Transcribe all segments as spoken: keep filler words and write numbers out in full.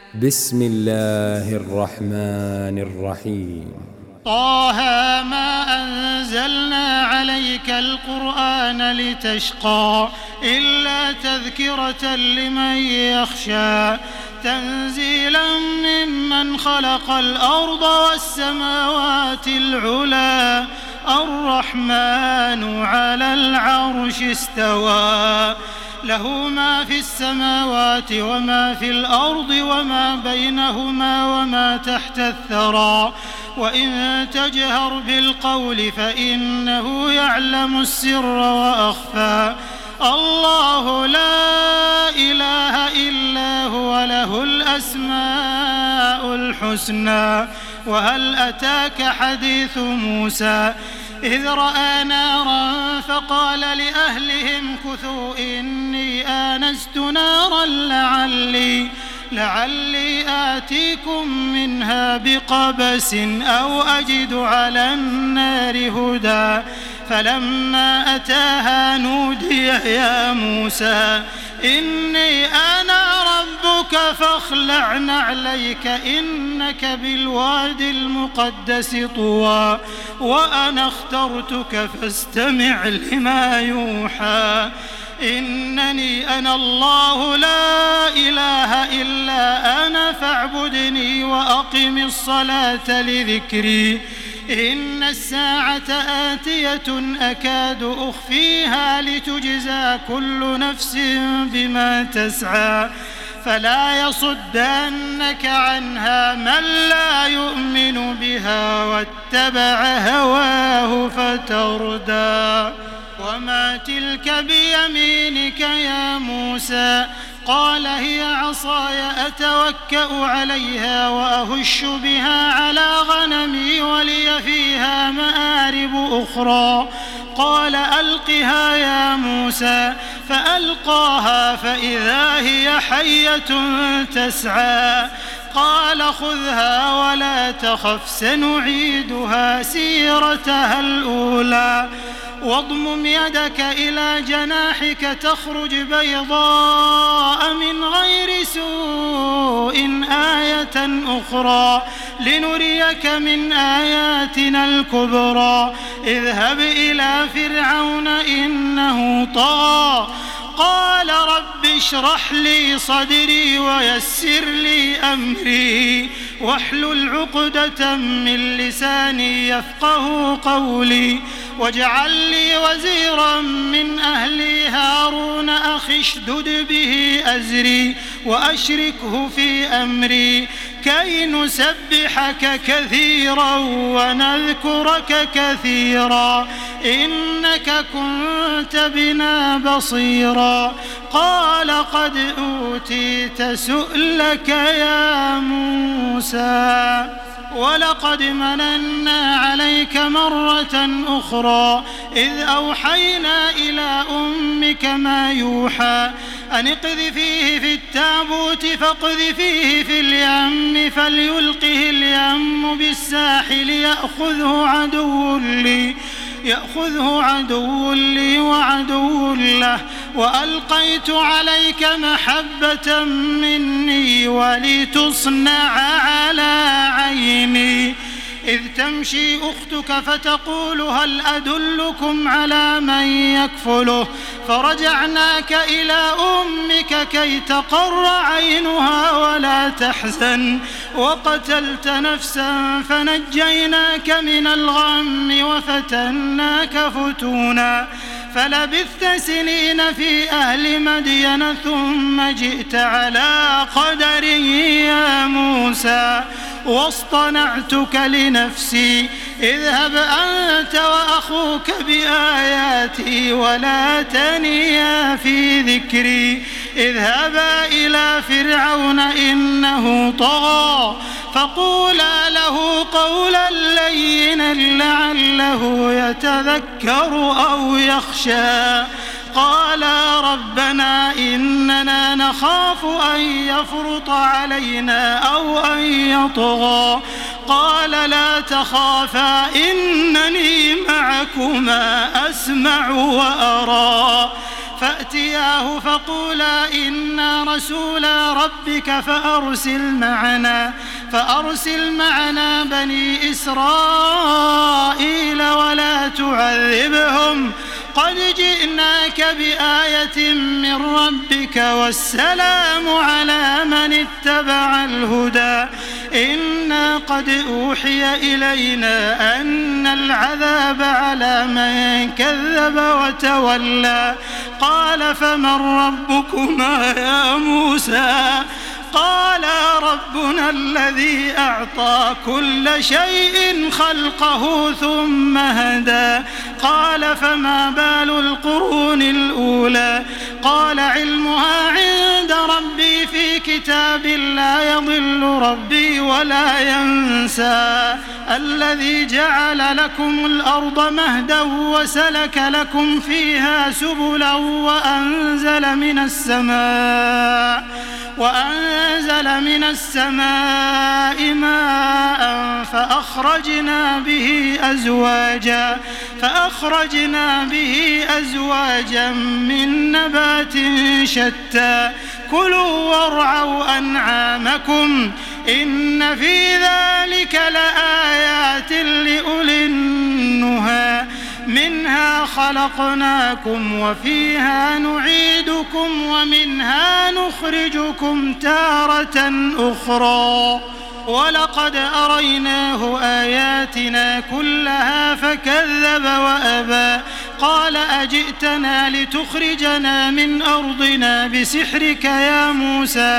بسم الله الرحمن الرحيم. طه ما أنزلنا عليك القرآن لتشقى إلا تذكرة لمن يخشى تنزيلا ممن خلق الأرض والسماوات العلى الرحمن على العرش استوى له ما في السماوات وما في الأرض وما بينهما وما تحت الثرى وإن تجهر بالقول فإنه يعلم السر وأخفى الله لا إله إلا هو له الأسماء الحسنى وهل أتاك حديث موسى إذ رأى نارا فقال لأهلهم كثوا إني آنست نارا لعلي لعلي آتيكم منها بقبس أو أجد على النار هدى فلما أتاها نودي يا موسى إني أنا ربك فاخلع نعليك إنك بالواد المقدس طوى وأنا اخترتك فاستمع لما يوحى إنني أنا الله لا إله إلا أنا فاعبدني وأقم الصلاة لذكري إن الساعة آتية أكاد أخفيها لتجزى كل نفس بما تسعى فلا يصدنك عنها من لا يؤمن بها واتبع هواه فتردى وما تلك بيمينك يا موسى قال هي عصاي أتوكأ عليها وأهش بها على غنمي ولي فيها مآرب أخرى قال ألقها يا موسى فألقاها فإذا هي حية تسعى قال خذها ولا تخف سنعيدها سيرتها الأولى واضمم يدك إلى جناحك تخرج بيضاء من غير سوء آية أخرى لنريك من آياتنا الكبرى اذهب إلى فرعون إنه طغى قال رب اشرح لي صدري ويسر لي أمري واحلل عقدة من لساني يفقه قولي واجعل لي وزيرا من أهلي هارون أخي اشدد به أزري وأشركه في أمري كي نسبحك كثيرا ونذكرك كثيرا إنك كنت بنا بصيرا قال قد أوتيت سؤلك يا موسى ولقد مننا عليك مرة أخرى إذ أوحينا إلى أمك ما يوحى أن اقذفيه في التابوت فاقذفيه في اليم فليلقه اليم بالساحل يأخذه عدو لي يأخذه عدو لي وعدو له وألقيت عليك محبة مني ولتصنع على عيني إذ تمشي أختك فتقول هل أدلكم على من يكفله فرجعناك إلى أمك كي تقر عينها ولا تحزن وقتلت نفسا فنجيناك من الغم وفتناك فتونا فلبثت سنين في أهل مدين ثم جئت على قدر يا موسى واصطنعتك لنفسي اذهب أنت وأخوك بآياتي ولا تنيا في ذكري اذهبا إلى فرعون إنه طغى فقولا له قولا لينا لعله يتذكر أو يخشى قالا ربنا إننا نخاف أن يفرط علينا أو أن يطغى قال لا تخافا إنني معكما أسمع وأرى فأتياه فقولا إنا رسولا ربك فأرسل معنا فأرسل معنا بني إسرائيل ولا تعذبهم قد جئناك بآية من ربك والسلام على من اتبع الهدى إنا قد أوحي إلينا أن العذاب على من كذب وتولى قال فمن ربكما يا موسى قال ربنا الذي أعطى كل شيء خلقه ثم هدى قال فما بال القرون الأولى قال علمها عند ربي في كتاب لا يضل ربي ولا ينسى الذي جعل لكم الأرض مهدا وسلك لكم فيها سبلا وأنزل من السماء وأنزل من السماء ماء فأخرجنا به أزواجا فأخرجنا به أزواجا من نبات شتى كلوا وارعوا أنعامكم إن في ذلك لآيات لأولي النهى منها خلقناكم وفيها نعيدكم ومنها نخرجكم تارة أخرى ولقد أريناه آياتنا كلها فكذب وأبى قال أجئتنا لتخرجنا من أرضنا بسحرك يا موسى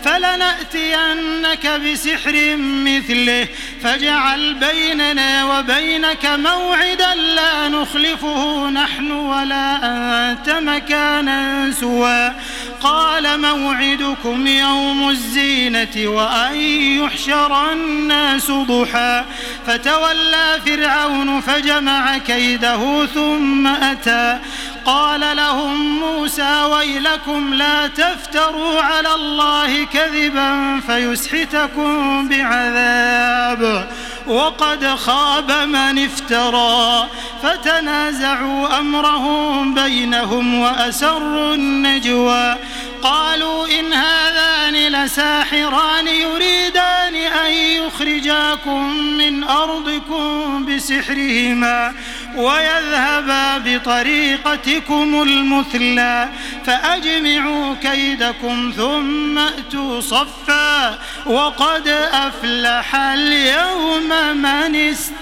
فلنأتينك بسحر مثله فاجعل بيننا وبينك موعدا لا نخلفه نحن ولا أنت مكانا سوى قال موعدكم يوم الزينة وأن يحشر الناس ضحى فتولى فرعون فجمع كيده ثم أتى قال لهم موسى ويلكم لا تفتروا على الله كذبا فيسحتكم بعذاب وقد خاب من افترى فتنازعوا أمرهم بينهم وأسروا النجوى قالوا إن هذان لساحران يريدان أن يخرجاكم من أرضكم بسحرهما ويذهبا بطريقتكم المثلى فأجمعوا كيدكم ثم أتوا صفا وقد أفلح اليوم من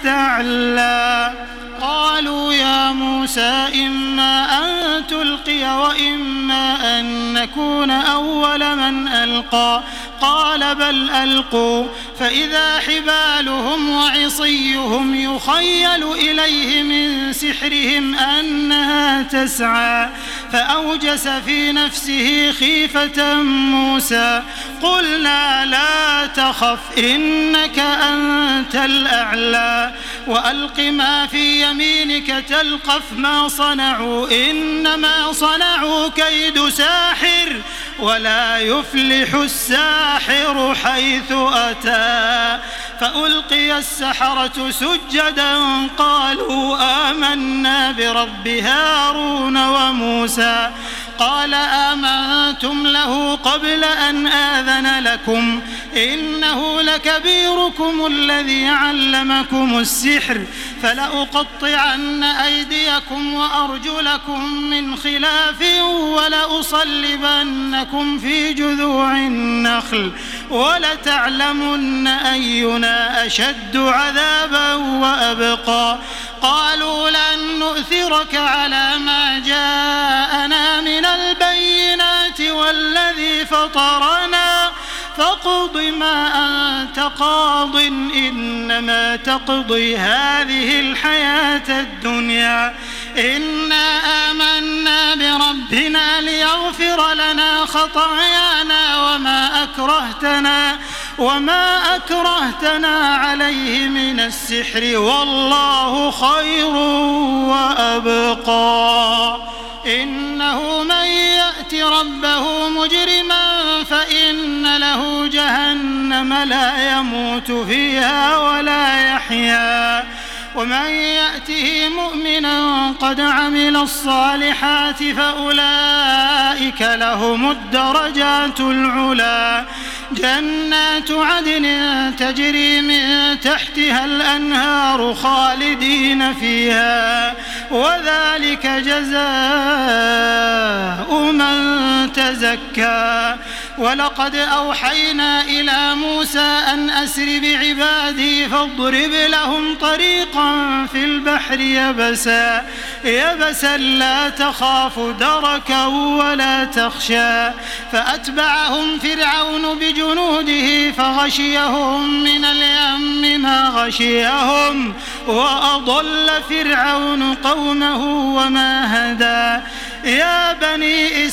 استعلى قالوا يا موسى إما أن تلقي وإما أن نكون أول من ألقى قال بل ألقوا فإذا حبالهم وعصيهم يخيل إليه من سحرهم أنها تسعى فأوجس في نفسه خيفة موسى قلنا لا تخف إنك أنت الأعلى وألق ما في يمينك تلقف ما صنعوا إنما صنعوا كيد ساحر ولا يفلح الساحر حيث أتى فألقي السحرة سجدا قالوا آمنا برب هارون وموسى قال آمنتم له قبل أن آذن لكم إنه لكبيركم الذي علمكم السحر فلأقطعن أيديكم وأرجلكم من خلاف ولأصلبنكم في جذوع النخل ولتعلمن أينا أشد عذابا وأبقى قالوا لن نؤثرك على ما جاءنا من البينات والذي فطرنا فاقض ما أنت قاض إنما تقضي هذه الحياة الدنيا إنا آمنا بربنا ليغفر لنا خطايانا وما أكرهتنا وما أكرهتنا عليه من السحر والله خير وأبقى إنه من يأت ربه مجرما فإن له جهنم لا يموت فيها ولا يحيا ومن يأته مؤمنا قد عمل الصالحات فأولئك لهم الدرجات العلى جنات عدن تجري من تحتها الأنهار خالدين فيها وذلك جزاء من تزكى ولقد أوحينا إلى موسى أن أسر بعبادي فاضرب لهم طريقا في البحر يبسا يبسا لا تخاف دركا ولا تخشى فأتبعهم فرعون بجنوده فغشيهم من اليم ما غشيهم وأضل فرعون قومه وما هدى يا بني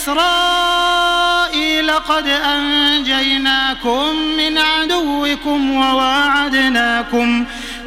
إسرائيل قد أنجيناكم من عدوكم وواعدناكم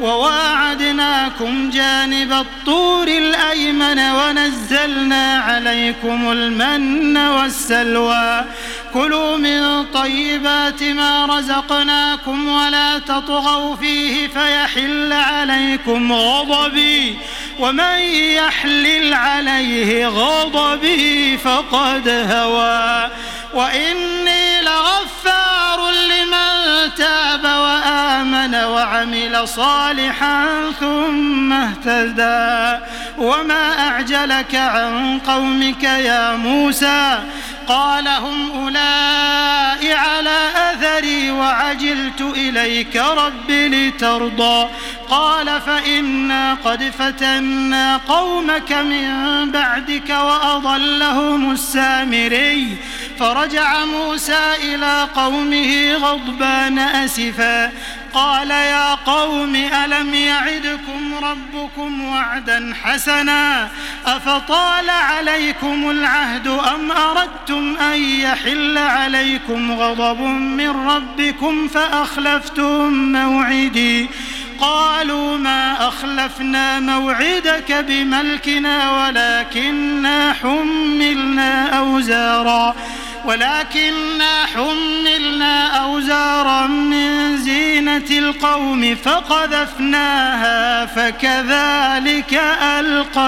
وواعدناكم جانب الطور الأيمن ونزلنا عليكم المن والسلوى كلوا من طيبات ما رزقناكم ولا تطغوا فيه فيحل عليكم غضبي ومن يحلل عليه غضبي فقد هوى وإني لغفار لمن تاب وآمن وعمل صالحا ثم اهتدى وما أعجلك عن قومك يا موسى قال هم أولئك على أثري وعجلت إليك رب لترضى قال فإنا قد فتنا قومك من بعدك وأضلهم السامري فرجع موسى إلى قومه غضبان أسفا قال يا قوم ألم يعدكم ربكم وعدا حسنا أفطال عليكم العهد أم أردتم أن يحل عليكم غضب من ربكم فأخلفتم موعدي قالوا ما أخلفنا موعدك بملكنا ولكننا حملنا أوزارا ولكننا حملنا أوزارا من زينة القوم فقذفناها فكذلك ألقى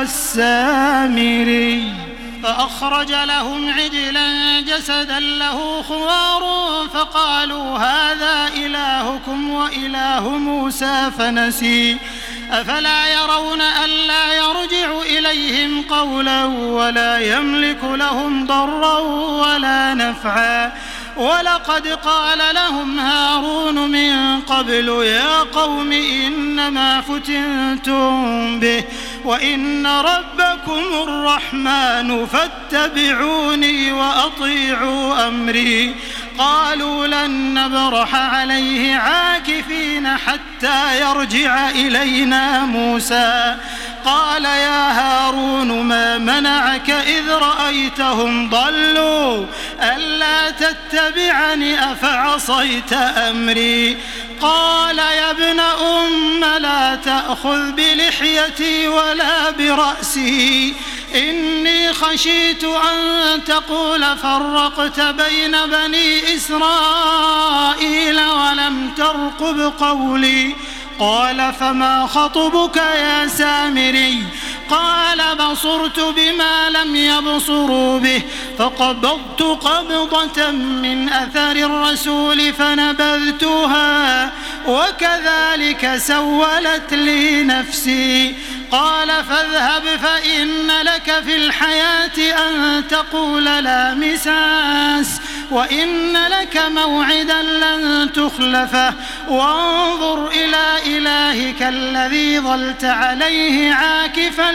السامري فأخرج لهم عجلا جسدا له خوار فقالوا هذا إلهكم وإله موسى فنسي أفلا يرون ألا يرجع إليهم قولا ولا يملك لهم ضرا ولا نفعا ولقد قال لهم هارون من قبل يا قوم إنما فتنتم به وإن ربكم الرحمن فاتبعوني وأطيعوا أمري قالوا لن نبرح عليه عاكفين حتى يرجع إلينا موسى قال يا هارون ما منعك إذ رأيتهم ضلوا ألا تتبعني أفعصيت أمري قال يا ابن أم لا تأخذ بلحيتي ولا برأسي إني خشيت أن تقول فرقت بين بني إسرائيل ولم ترقب قولي قال فما خطبك يا سامري قال بصرت بما لم يبصروا به فقبضت قبضة من أثر الرسول فنبذتها وكذلك سولت لي نفسي قال فاذهب فإن لك في الحياة أن تقول لا مساس وإن لك موعدا لن تخلفه وانظر إلى إلهك الذي ظلت عليه عاكفا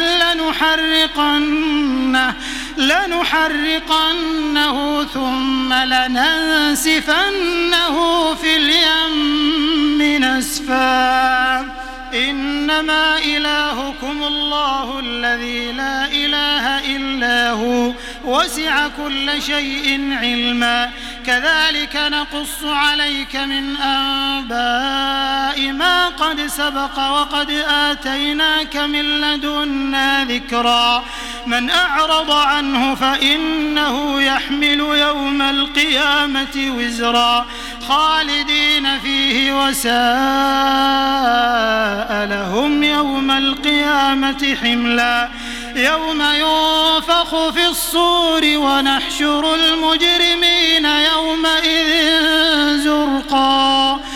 لنحرقنه لنحرقنه ثم لننسفنه في اليم نسفا إنما إلهكم الله الذي لا إله إلا هو وسع كل شيء علما كذلك نقص عليك من أنباء ما قد سبق وقد آتيناك من لدنا ذكرا من أعرض عنه فإنه يحمل يوم القيامة وزرا خالدين فيه وساء لهم يوم القيامة حملا يوم ينفخ في الصور ونحشر المجرمين يومئذ زرقا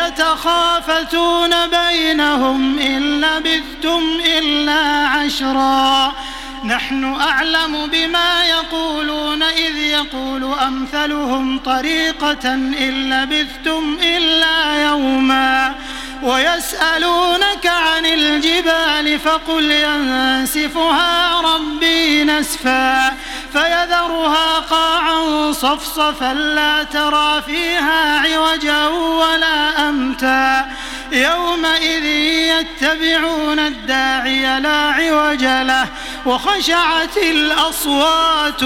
يتخافتون بينهم إن لبثتم إلا عشرا نحن أعلم بما يقولون إذ يقول أمثلهم طريقة إن لبثتم إلا يوما ويسألونك عن الجبال فقل ينسفها ربي نسفا فيذرها قاعا صفصفا لا ترى فيها عوجا ولا أمتا يومئذ يتبعون الداعي لا عوج له وخشعت الأصوات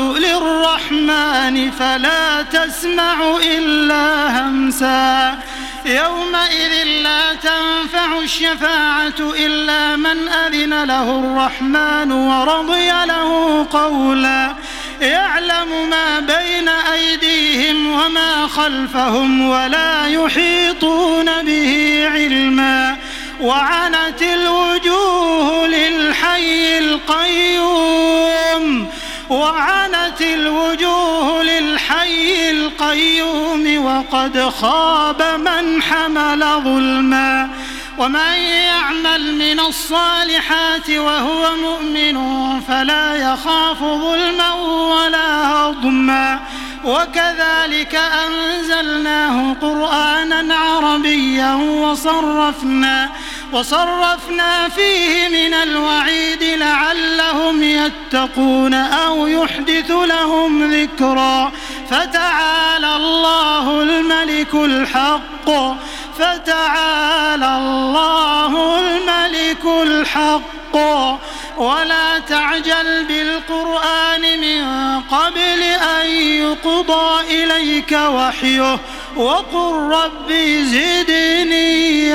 للرحمن فلا تسمع إلا همسا يومئذ لا تنفع الشفاعة إلا من أذن له الرحمن ورضي له قولا يعلم ما بين أيديهم وما خلفهم ولا يحيطون به علما وعنت الوجوه للحي القيوم وعنت الوجوه للحي القيوم وقد خاب من حمل ظلما ومن يعمل من الصالحات وهو مؤمن فلا يخاف ظلما ولا هضما وكذلك أنزلناه قرآنا عربيا وصرفنا وصرفنا فيه من الوعيد لعلهم يتقون أو يحدث لهم ذكرا فتعالى الله الملك الحق فتعالى الله الملك الحق ولا تعجل بالقرآن من قبل أن يقضى إليك وحيه وقل رب زدني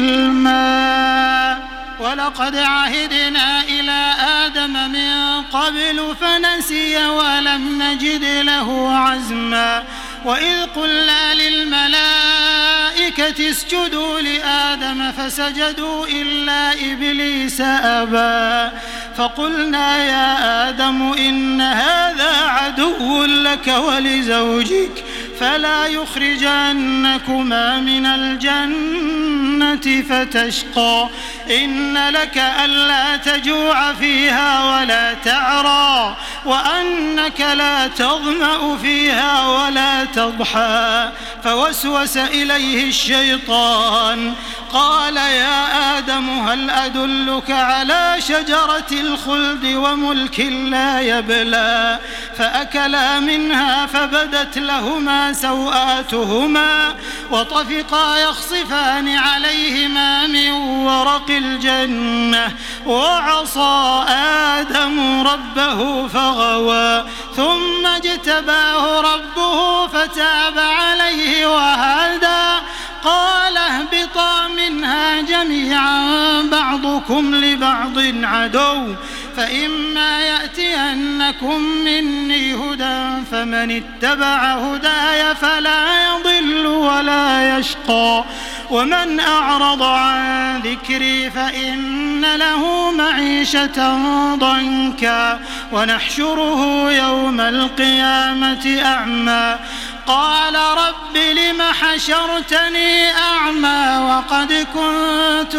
علما ولقد عهدنا إلى آدم من قبل فنسي ولم نجد له عزما وإذ قلنا للملائكة اسجدوا لآدم فسجدوا إلا إبليس أبى فقلنا يا آدم إن هذا عدو لك ولزوجك فلا يخرجنكما من الجنة فتشقى إن لك ألا تجوع فيها ولا تعرى وأنك لا تظمأ فيها ولا تضحى فوسوس إليه الشيطان قال يا آدم هل أدلك على شجرة الخلد وملك لا يبلى فأكلا منها فبدت لهما سوآتهما وطفقا يخصفان عليهما من ورق الجنة وعصى آدم ربه فغوى ثم اجتباه ربه فتاب عليه وهدى قال اهبطا منها جميعا بعضكم لبعض عدو فإما يأتينكم مني هدى فمن اتبع هداي فلا يضل ولا يشقى ومن أعرض عن ذكري فإن له معيشة ضنكا ونحشره يوم القيامة أعمى قال رب لم حشرتني أعمى وقد كنت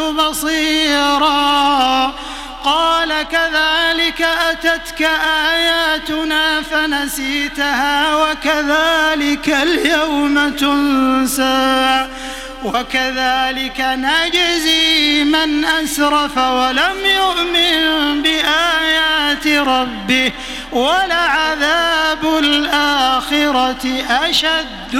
بصيرا قال كذلك أتتك آياتنا فنسيتها وكذلك اليوم تنسى وكذلك نجزي من أسرف ولم يؤمن بآيات ربه ولعذاب الآخرة أشد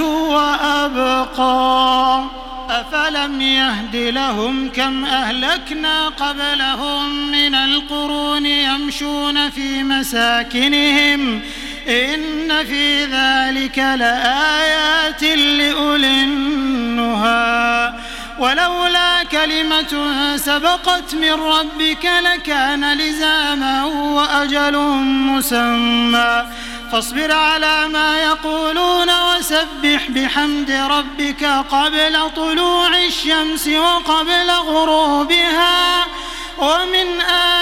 وأبقى أفلم يهد لهم كم أهلكنا قبلهم من القرون يمشون في مساكنهم إن في ذلك لآيات لأولي النهى ولولا كلمة سبقت من ربك لكان لزاما وأجل مسمى فاصبر على ما يقولون وسبح بحمد ربك قبل طلوع الشمس وقبل غروبها ومن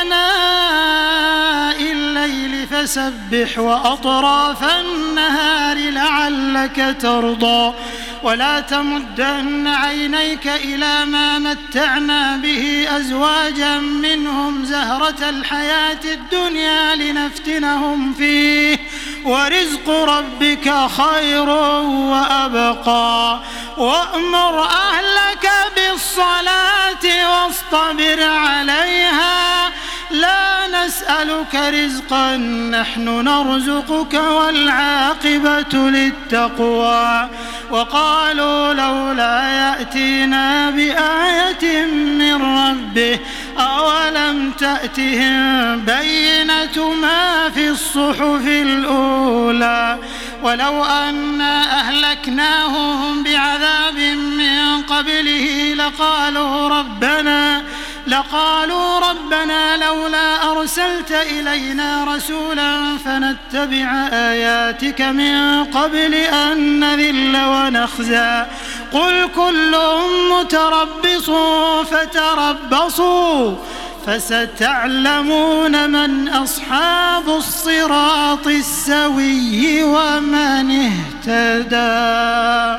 آناء الليل فسبح وأطراف النهار لعلك ترضى ولا تمدن عينيك إلى ما متعنا به أزواجا منهم زهرة الحياة الدنيا لنفتنهم فيه ورزق ربك خير وأبقى وأمر أهلك بالصلاة واصطبر عليها لا نسألك رزقا نحن نرزقك والعاقبة للتقوى وقالوا لولا يأتينا بآية من ربه أولم تأتهم بينة ما في الصحف الأولى ولو أنا أهلكناهم بعذاب من قبله لقالوا ربنا لقالوا ربنا لولا أرسلت إلينا رسولا فنتبع آياتك من قبل أن نذل ونخزى قل كل متربص فتربصوا فستعلمون من أصحاب الصراط السوي ومن اهتدى.